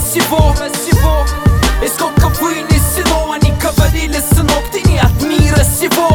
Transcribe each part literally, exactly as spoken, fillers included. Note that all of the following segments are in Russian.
сего. И сколько вынесено, они говорили: сынок, ты не от мира сего.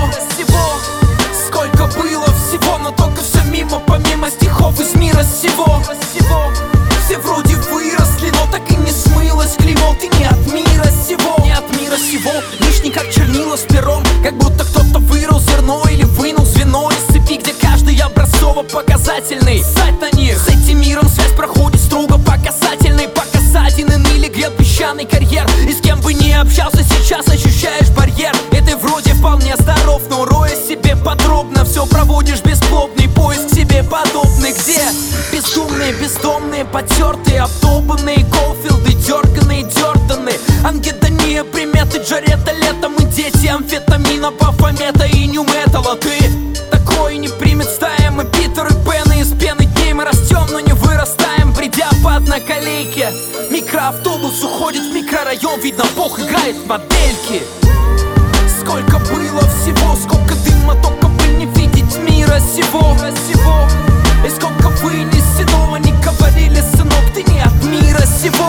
Сколько было всего, но только все мимо, помимо стихов из мира сего. Все вроде выросли, но так и не смылось клеймо. Ты не от мира сего, не от мира сего. Лишний как чернила с пером, как будто кто-то вырыл зерно или вынул звено из цепи, где каждый образцово-показательный. Ссать на них, с этим миром связь проходит строго по касательной. По касательной ныли грет песчаный карьер. И с кем бы ни общался, сейчас ощущаешь барьер. И ты вроде вполне здоров, но роя себе подробно все проводишь бесплодный поиск себе подобный. Где бездумные, бездомные, потертые, обдолбанные Голфилды, дерганые, дёртаны, ангедония, приметы Джареда Лето. Мы дети амфетамина, бафомета и нью-металла. Ты такой не примет стая. Мы Питер и Пен, и из пены дней мы растем, но не вырастаем, придя по одноколейке. Микроавтобус уходит в микрорайон, видно, Бог играет в модельки. Сколько было всего, сколько дыма, только бы не видеть мира сего. И сколько вынесено, они говорили: сынок, ты не от мира сего.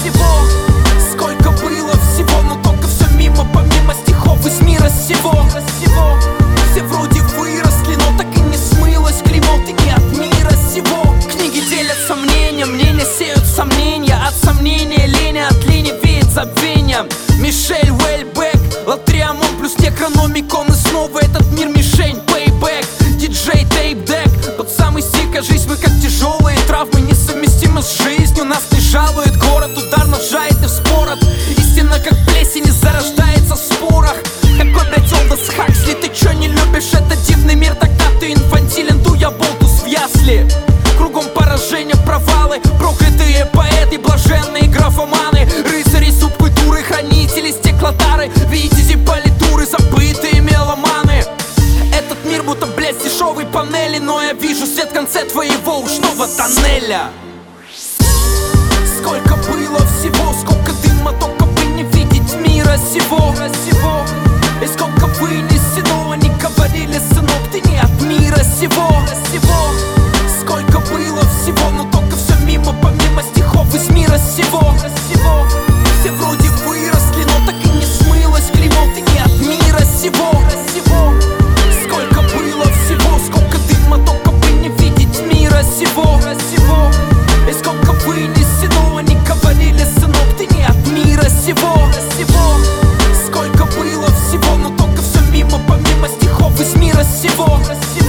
Сколько было всего, но только все мимо, помимо стихов из мира сего. Все вроде выросли, но так и не смылось клеймо. Ты не от мира сего. Книги делятся мнением, мнения сеют сомнения. От сомнения лени, от лени веет забвением. Мишель Уэльбек, Латриамон плюс Некрономикон. И снова этот мир мишень, пейбэк. Диджей Тейп-дек, тот самый стиль, кажись, мы как тяжелые травмы, несовместимы с жизнью. Нас не жалует город, удар ножа и ты в спорах. Истина как плесень и зарождается в спорах. Какой, блять, Олдос Хаксли, ты чё не любишь этот дивный мир? Тогда ты инфантилен, дуя болтус в ясли. Кругом поражения, провалы, проклятые поэты, блаженные графоманы, рыцари субкультуры, хранители стеклотары, видите политуры, забытые меломаны. Этот мир будто, блядь, с дешевой панели, но я вижу свет в конце твоего ушного тоннеля. Сколько было всего, сколько дыма, только бы не видеть мира сего. И сколько вынесено, они говорили: сынок, ты не от мира сего. Сколько было всего, но только все мимо, помимо стихов из мира сего. Все вроде выросли, но так и не смылось клеймо. Ты не от мира сего. Сколько было всего, сколько дыма, только бы не видеть мира сего. И сколько вынесено, они говорили: сынок, ты не от мира сего. Сколько было всего, но только все мимо, помимо стихов из мира сего.